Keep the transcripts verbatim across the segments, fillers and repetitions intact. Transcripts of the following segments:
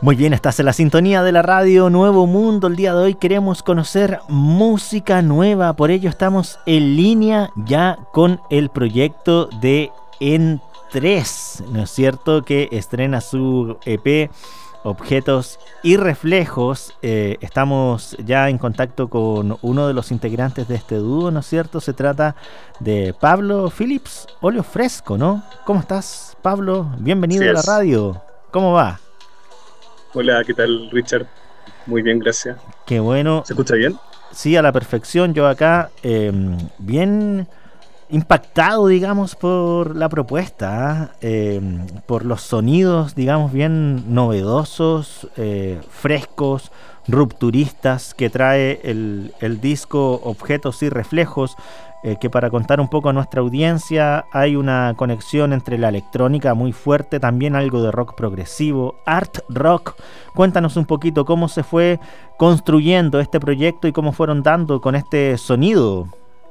Muy bien, estás en la sintonía de la radio Nuevo Mundo. El día de hoy queremos conocer música nueva, por ello estamos en línea ya con el proyecto de En tres, ¿no es cierto? Que estrena su E P Objetos y Reflejos. Eh, estamos ya en contacto con uno de los integrantes de este dúo, ¿no es cierto? Se trata de Pablo Phillips, Olio Fresco, ¿no? ¿Cómo estás, Pablo? Bienvenido Así a la es. radio. ¿Cómo va? Hola, ¿qué tal, Richard? Muy bien, gracias. Qué bueno. ¿Se escucha bien? Sí, a la perfección. Yo acá eh, bien impactado, digamos, por la propuesta, ¿ah? eh, por los sonidos, digamos, bien novedosos, eh, frescos, rupturistas que trae el, el disco Objetos y Reflejos, eh, que para contar un poco a nuestra audiencia hay una conexión entre la electrónica muy fuerte, también algo de rock progresivo, art rock. Cuéntanos un poquito cómo se fue construyendo este proyecto y cómo fueron dando con este sonido.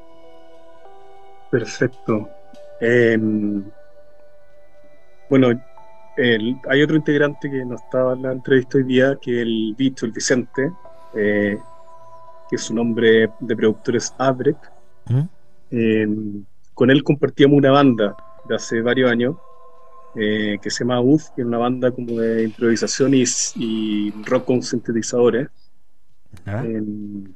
Perfecto. Eh, bueno, el- hay otro integrante que no estaba en la entrevista hoy día, que es el Bicho, el Vicente, eh, que su nombre de productor es Abrek. ¿Mm? Eh, con él compartíamos una banda de hace varios años, eh, que se llama U F, que es una banda como de improvisación y, y rock con sintetizadores. ¿Ya? Eh,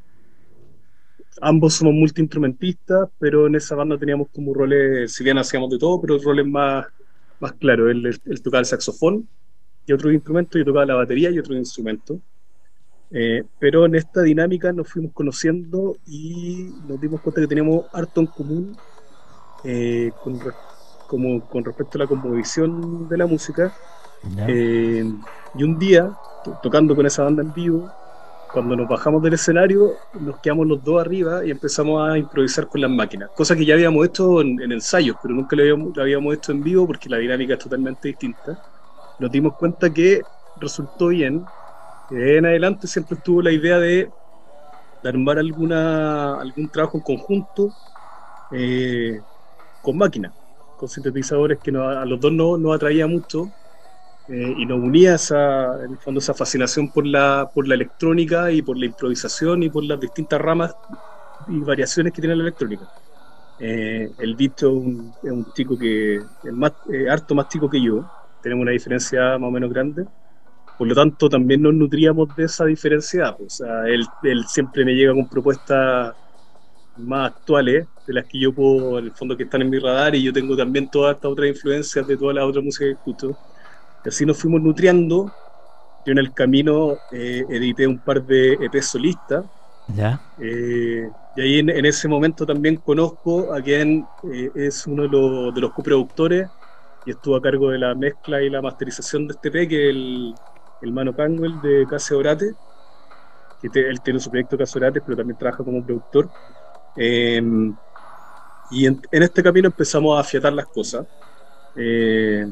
Ambos somos multiinstrumentistas, pero en esa banda teníamos como roles, si bien hacíamos de todo, pero roles más, más claros. Él, él- él tocaba el saxofón y otros instrumentos, yo tocaba la batería y otros instrumentos. Eh, pero en esta dinámica nos fuimos conociendo y nos dimos cuenta que teníamos harto en común, eh, con, re- como, con respecto a la cosmovisión de la música. ¿Ya? Eh, y un día, to- tocando con esa banda en vivo, cuando nos bajamos del escenario, nos quedamos los dos arriba y empezamos a improvisar con las máquinas, cosa que ya habíamos hecho en, en ensayos, pero nunca lo habíamos, lo habíamos hecho en vivo porque la dinámica es totalmente distinta. Nos dimos cuenta que resultó bien. Eh, en adelante siempre estuvo la idea de, de armar alguna, algún trabajo en conjunto, eh, con máquinas, con sintetizadores que nos- a los dos no- nos atraía mucho, eh, y nos unía esa, en el fondo, esa fascinación por la, por la electrónica y por la improvisación y por las distintas ramas y variaciones que tiene la electrónica. Eh, el Vito es un, es un chico que es más, eh, harto más chico que yo, tenemos una diferencia más o menos grande, por lo tanto también nos nutríamos de esa diferencia. O sea, él, él siempre me llega con propuestas más actuales, de las que yo puedo, en el fondo, que están en mi radar, y yo tengo también todas estas otras influencias de toda la otra música que escucho. Y así nos fuimos nutriendo. Yo en el camino, eh, edité un par de E Pes solistas, ¿Ya? eh, y ahí en, en ese momento también conozco a quien, eh, es uno de los, de los coproductores y estuvo a cargo de la mezcla y la masterización de este E P, que es el, el Mano Canwell de Case Orate, que te- él tiene su proyecto Case Orate, pero también trabaja como productor. Eh, y en, en este camino empezamos a afiatar las cosas. Eh,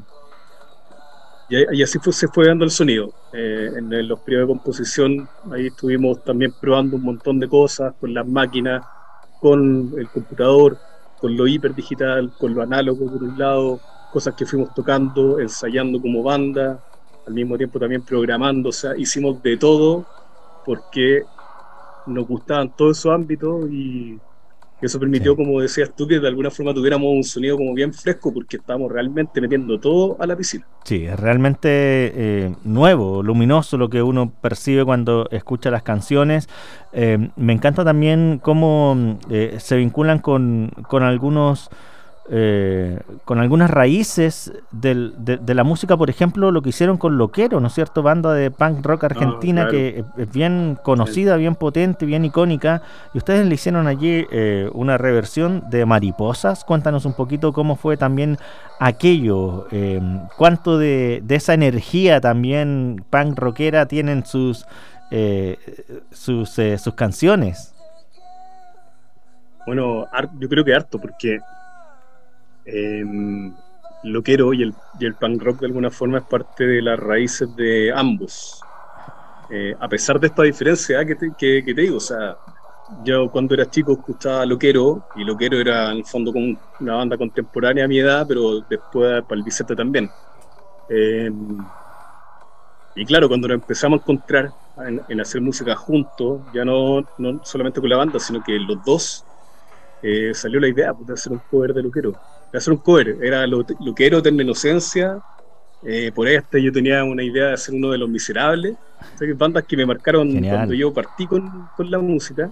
Y, y así fue, se fue dando el sonido. Eh, en, en los periodos de composición, ahí estuvimos también probando un montón de cosas con las máquinas, con el computador, con lo hiperdigital, con lo análogo por un lado, cosas que fuimos tocando, ensayando como banda, al mismo tiempo también programando. O sea, hicimos de todo porque nos gustaban todos esos ámbitos, y eso permitió, Sí. como decías tú, que de alguna forma tuviéramos un sonido como bien fresco porque estábamos realmente metiendo todo a la piscina. Sí, es realmente eh, nuevo, luminoso lo que uno percibe cuando escucha las canciones. Eh, me encanta también cómo mm, eh, se vinculan con, con algunos eh, con algunas raíces del- de, de la música, por ejemplo, lo que hicieron con Loquero, ¿no es cierto? Banda de punk rock Ah, argentina claro. que es es bien Sí. conocida, bien potente, bien icónica. Y ustedes le hicieron allí eh, una reversión de Mariposas. Cuéntanos un poquito cómo fue también aquello, eh, cuánto de, de esa energía también punk rockera tienen sus, eh, sus, eh, sus canciones. Bueno, har- yo creo que harto, porque, eh, lo quiero, y el, y el punk rock de alguna forma es parte de las raíces de ambos. Eh, a pesar de esta diferencia, que te, que, que te digo, o sea, yo cuando era chico escuchaba Loquero, y Loquero era en el fondo como una banda contemporánea a mi edad, pero después para el Vicente también. Eh, y claro, cuando nos empezamos a encontrar en, en hacer música juntos, ya no, no solamente con la banda, sino que los dos, eh, salió la idea pues, de hacer un cover de Luquero. De hacer un cover, era lo, Luquero, Eterna Inocencia. Eh, por este yo tenía una idea de hacer uno de Los Miserables. O sea, que bandas que me marcaron Genial. Cuando yo partí con, con la música.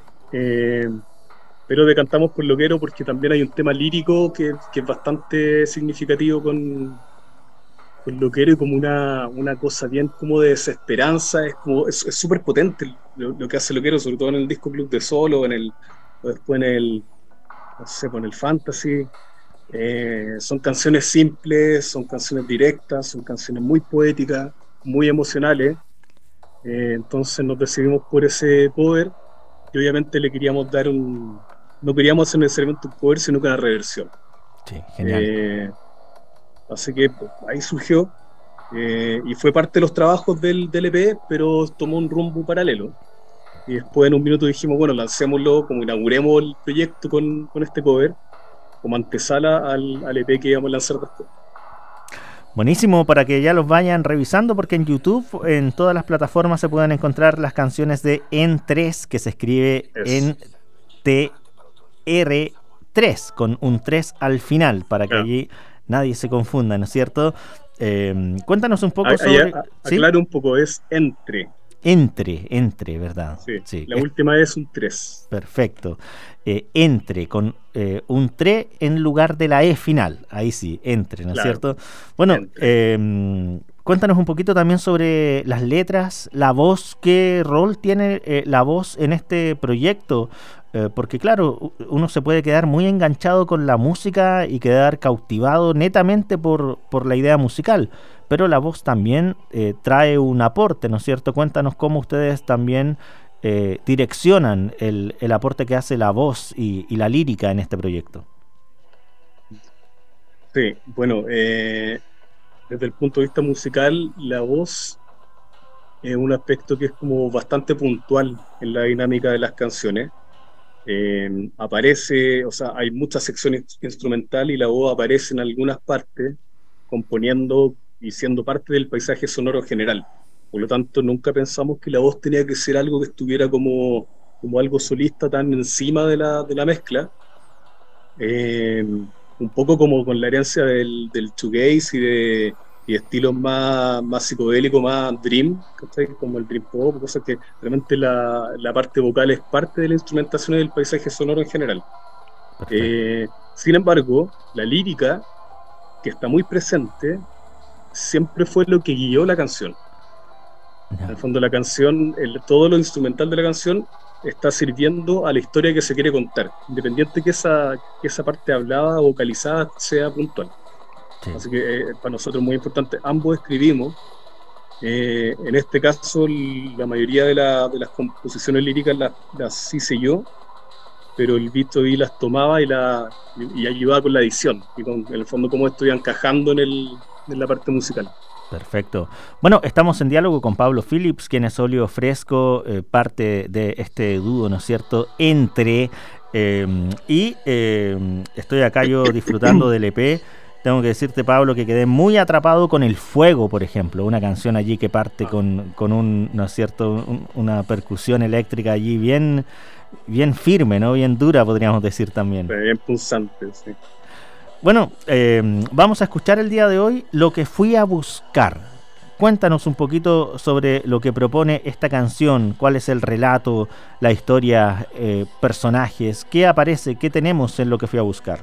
Eh, pero decantamos por Loquero porque también hay un tema lírico que, que es bastante significativo con, con Loquero, y como una, una cosa bien como de desesperanza. Es como es súper potente lo, lo que hace Loquero, sobre todo en el disco Club de Solo, en el, o después en el, no sé, con el Fantasy. Eh, son canciones simples, son canciones directas, son canciones muy poéticas, muy emocionales. Eh, entonces nos decidimos por ese cover, y obviamente le queríamos dar un... No queríamos hacer necesariamente un cover, sino que una reversión. Sí, genial. Eh, así que pues, ahí surgió, eh, y fue parte de los trabajos del, del E P, pero tomó un rumbo paralelo. Y después en un minuto dijimos, bueno, lancémoslo, como inauguremos el proyecto con, con este cover, como antesala al, al E P que íbamos a lanzar después. Buenísimo, para que ya los vayan revisando, porque en YouTube, en todas las plataformas, se pueden encontrar las canciones de En tres, que se escribe en T R tres, con un tres al final, para que claro. allí nadie se confunda, ¿no es cierto? Eh, cuéntanos un poco a, sobre... A, a, ¿sí? Aclaro un poco, es Entre. Entre, entre, ¿verdad? Sí, sí. La es, última es un tres. Perfecto. Eh, entre, con eh, un tres en lugar de la E final. Ahí sí, entre, ¿no es claro. cierto? Bueno, eh, cuéntanos un poquito también sobre las letras, la voz, qué rol tiene eh, la voz en este proyecto. Eh, porque claro, uno se puede quedar muy enganchado con la música y quedar cautivado netamente por, por la idea musical, pero la voz también eh, trae un aporte, ¿no es cierto? Cuéntanos cómo ustedes también eh, direccionan el, el aporte que hace la voz y, y la lírica en este proyecto. Sí, bueno, eh, desde el punto de vista musical, la voz es un aspecto que es como bastante puntual en la dinámica de las canciones. Eh, aparece, o sea, hay muchas secciones instrumental y la voz aparece en algunas partes, componiendo y siendo parte del paisaje sonoro general. Por lo tanto, nunca pensamos que la voz tenía que ser algo que estuviera como, como algo solista tan encima de la, de la mezcla. Eh, un poco como con la herencia del, del shoegaze y de y estilos más, más psicodélicos, más dream, ¿cachai? Como el dream pop, cosas que realmente la, la parte vocal es parte de la instrumentación y del paisaje sonoro en general. Eh, sin embargo, la lírica, que está muy presente, siempre fue lo que guió la canción. Yeah. En el fondo la canción, el, todo lo instrumental de la canción está sirviendo a la historia que se quiere contar, independiente que esa, que esa parte hablada, vocalizada, sea puntual. Sí. Así que eh, para nosotros es muy importante, ambos escribimos, eh, en este caso la mayoría de, la, de las composiciones líricas las, las hice yo, pero el Víctor y las tomaba y, la, y, y ayudaba con la edición, y con, en el fondo cómo estoy encajando en, el, en la parte musical. Perfecto. Bueno, estamos en diálogo con Pablo Phillips, quien es óleo fresco, eh, parte de este dúo, ¿no es cierto?, Entre, eh, y eh, estoy acá yo disfrutando del E P. Tengo que decirte, Pablo, que quedé muy atrapado con El Fuego, por ejemplo, una canción allí que parte con, con un, ¿no es cierto?, un, una percusión eléctrica allí bien, bien firme, ¿no?, bien dura, podríamos decir también. Bien punzante, sí. Bueno, eh, vamos a escuchar el día de hoy Lo que fui a buscar. Cuéntanos un poquito sobre lo que propone esta canción, cuál es el relato, la historia, eh, personajes, qué aparece, qué tenemos en Lo que fui a buscar.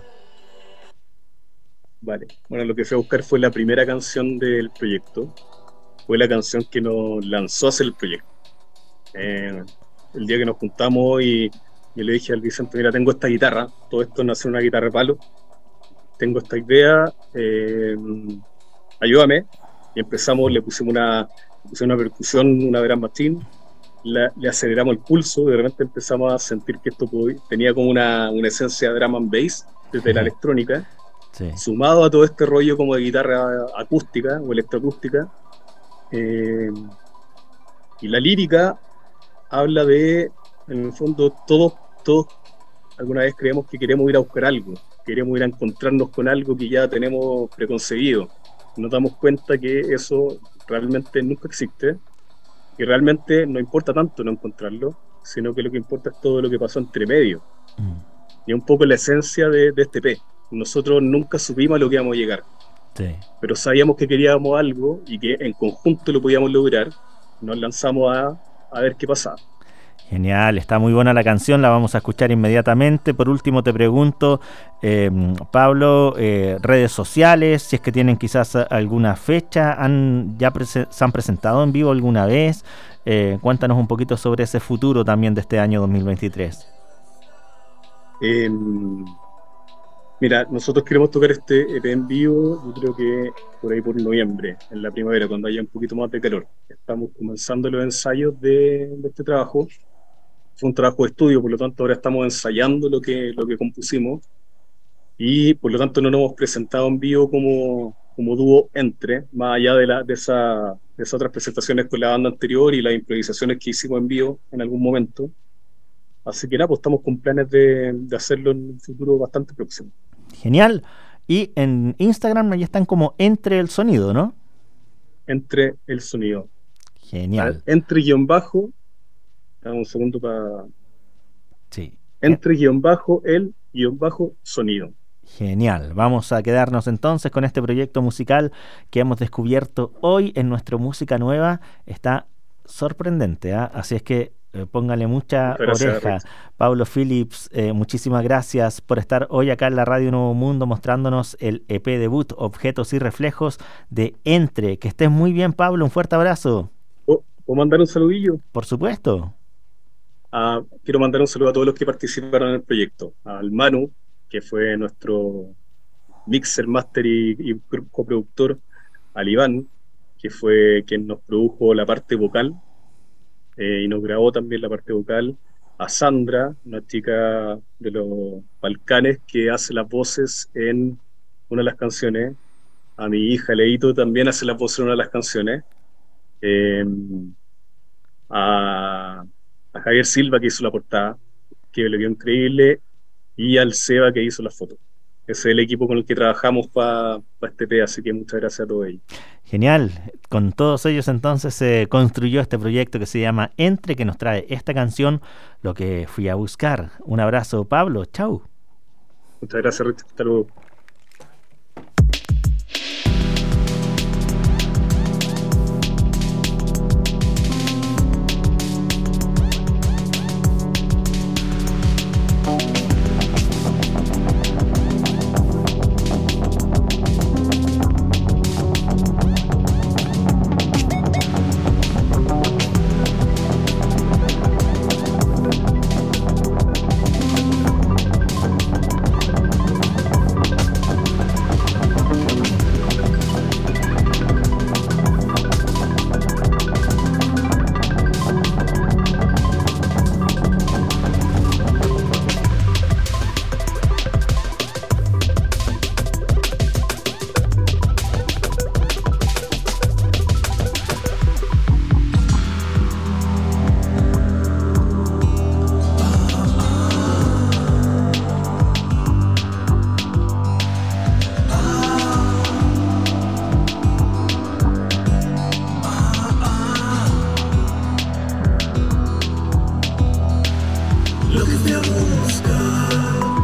Vale, bueno, Lo que fui a buscar fue la primera canción del proyecto, fue la canción que nos lanzó a hacer el proyecto. Eh, el día que nos juntamos y yo le dije al Vicente, mira, tengo esta guitarra, todo esto nace en una guitarra de palo, tengo esta idea, eh, ayúdame, y empezamos, le pusimos una, le pusimos una percusión, una drum machine, la, le aceleramos el pulso, de repente empezamos a sentir que esto podía, tenía como una, una esencia de drum and bass desde la electrónica. Sí. Sumado a todo este rollo como de guitarra acústica o electroacústica, eh, y la lírica habla de, en el fondo, todos, todos alguna vez creemos que queremos ir a buscar algo, queremos ir a encontrarnos con algo que ya tenemos preconcebido. Nos damos cuenta que eso realmente nunca existe y realmente no importa tanto no encontrarlo, sino que lo que importa es todo lo que pasó entre medio. Mm. Y un poco la esencia de, de este E P. Nosotros nunca supimos a lo que íbamos a llegar, Sí. pero sabíamos que queríamos algo y que en conjunto lo podíamos lograr. Nos lanzamos a, a ver qué pasaba. Genial, está muy buena la canción, la vamos a escuchar inmediatamente. Por último te pregunto, eh, Pablo, eh, redes sociales, si es que tienen quizás alguna fecha, han ya prese- se han presentado en vivo alguna vez, eh, cuéntanos un poquito sobre ese futuro también de este año dos mil veintitrés. Eh, Mira, nosotros queremos tocar este E P en vivo, yo creo que por ahí por noviembre, en la primavera, cuando haya un poquito más de calor. Estamos comenzando los ensayos de, de este trabajo. Fue un trabajo de estudio, por lo tanto ahora estamos ensayando lo que, lo que compusimos y por lo tanto no nos hemos presentado en vivo como, como dúo Entre, más allá de, la, de, esa, de esas otras presentaciones con la banda anterior y las improvisaciones que hicimos en vivo en algún momento. Así que nada, pues estamos con planes de, de hacerlo en un futuro bastante próximo. Genial. Y en Instagram ya están como Entre el Sonido, ¿no? Entre el sonido. Genial. Entre guión bajo, dame un segundo para... Sí. Entre guión bajo el guión bajo sonido. Genial, vamos a quedarnos entonces con este proyecto musical que hemos descubierto hoy en nuestro Música Nueva. Está sorprendente, ¿eh? Así es que eh, póngale mucha Gracias, oreja. Rich. Pablo Phillips, eh, muchísimas gracias por estar hoy acá en la Radio Nuevo Mundo mostrándonos el E P debut Objetos y Reflejos de Entre. Que estés muy bien, Pablo, un fuerte abrazo. ¿Puedo mandar un saludillo? Por supuesto. Ah, quiero mandar un saludo a todos los que participaron en el proyecto. Al Manu, que fue nuestro mixer, master y, y coproductor. Al Iván, que fue quien nos produjo la parte vocal eh, y nos grabó también la parte vocal. A Sandra, una chica de los Balcanes que hace las voces en una de las canciones. A mi hija Leito también hace las voces en una de las canciones. Eh, a a Javier Silva, que hizo la portada, que le dio increíble, y al Seba, que hizo la foto. Ese es el equipo con el que trabajamos para pa este P, así que muchas gracias a todos ellos. Genial, con todos ellos entonces se construyó este proyecto que se llama Entre, que nos trae esta canción, Lo que fui a buscar. Un abrazo, Pablo, chau. Muchas gracias, Richard, hasta luego. Look at the sky.